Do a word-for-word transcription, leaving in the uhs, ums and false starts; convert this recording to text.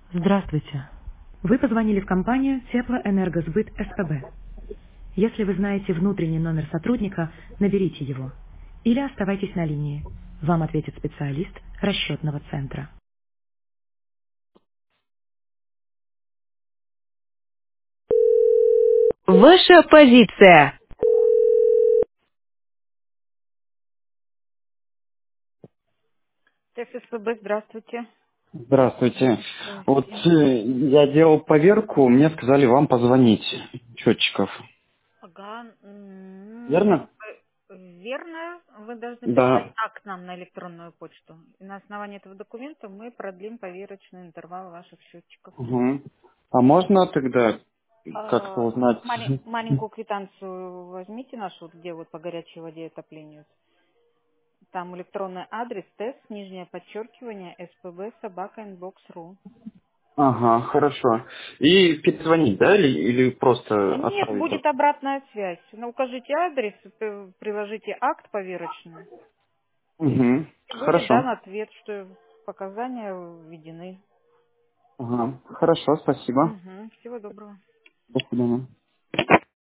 Здравствуйте. Вы позвонили в компанию Теплоэнергосбыт СПБ. Если вы знаете внутренний номер сотрудника, наберите его. Или оставайтесь на линии. Вам ответит специалист расчетного центра. Ваша позиция. ТФСПБ, здравствуйте. Здравствуйте. Вот Здравствуйте. э, я делал поверку, мне сказали вам позвонить, счетчиков. Ага, м, Верно? э, верно. Вы должны прислать Да. акт нам на электронную почту. И на основании этого документа мы продлим поверочный интервал ваших счетчиков. Угу. А можно тогда как-то А, узнать? мале- маленькую квитанцию возьмите нашу, вот где вот по горячей воде и отоплению. Там электронный адрес, тест, нижнее подчеркивание, спб, собака, инбокс.ру. Ага, хорошо. И перезвонить, да, или, или просто Нет, оставить? будет обратная связь. Ну, укажите адрес, п- приложите акт поверочный. Угу. Будет Хорошо. дан ответ, что показания введены. Ага. Хорошо, спасибо. Угу. Всего доброго. До свидания.